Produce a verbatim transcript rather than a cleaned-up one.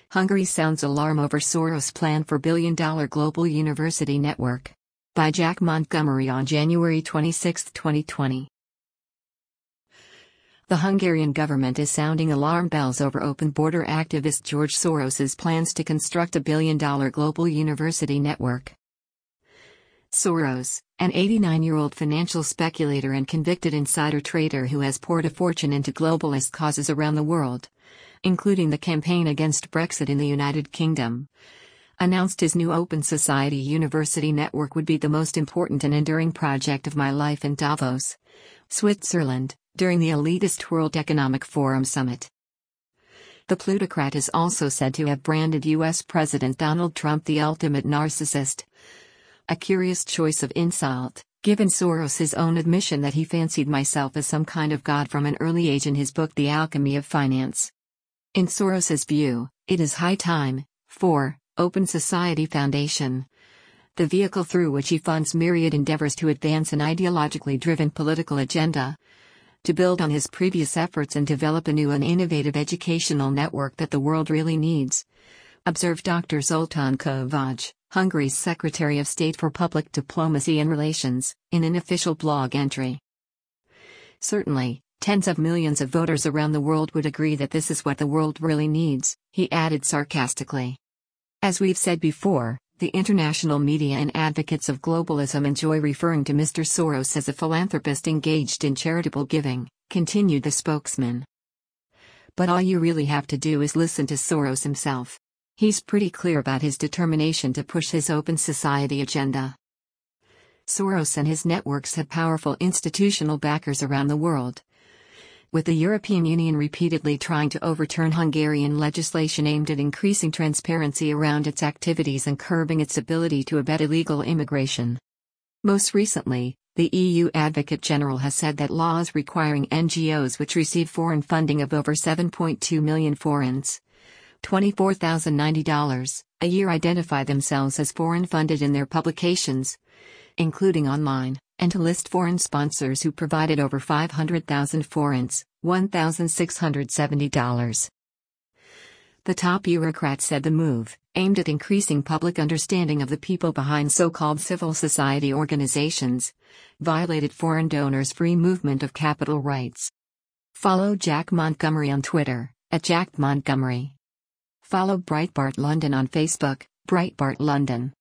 Hungary sounds alarm over Soros' plan for billion-dollar global university network. By Jack Montgomery on January twenty-sixth, twenty twenty. The Hungarian government is sounding alarm bells over open border activist George Soros's plans to construct a billion-dollar global university network. Soros, an eighty-nine-year-old financial speculator and convicted insider trader who has poured a fortune into globalist causes around the world, including the campaign against Brexit in the United Kingdom, announced his new Open Society University network would be the most important and enduring project of my life in Davos, Switzerland, during the elitist World Economic Forum summit. The plutocrat is also said to have branded U S President Donald Trump the ultimate narcissist. A curious choice of insult, given Soros' own admission that he fancied myself as some kind of god from an early age in his book The Alchemy of Finance. In Soros's view, it is high time for Open Society Foundation, the vehicle through which he funds myriad endeavors to advance an ideologically driven political agenda, to build on his previous efforts and develop a new and innovative educational network that the world really needs, observed Doctor Zoltán Kovács, Hungary's Secretary of State for Public Diplomacy and Relations, in an official blog entry. Certainly, tens of millions of voters around the world would agree that this is what the world really needs, he added sarcastically. As we've said before, the international media and advocates of globalism enjoy referring to Mister Soros as a philanthropist engaged in charitable giving, continued the spokesman. But all you really have to do is listen to Soros himself. He's pretty clear about his determination to push his open society agenda. Soros and his networks have powerful institutional backers around the world, with the European Union repeatedly trying to overturn Hungarian legislation aimed at increasing transparency around its activities and curbing its ability to abet illegal immigration. Most recently, the E U Advocate General has said that laws requiring N G Os which receive foreign funding of over seven point two million forints, twenty-four thousand ninety dollars, a year identify themselves as foreign-funded in their publications, including online, and to list foreign sponsors who provided over five hundred thousand forints, one thousand six hundred seventy dollars. The top bureaucrat said the move, aimed at increasing public understanding of the people behind so-called civil society organizations, violated foreign donors' free movement of capital rights. Follow Jack Montgomery on Twitter, at Jack Montgomery. Follow Breitbart London on Facebook, Breitbart London.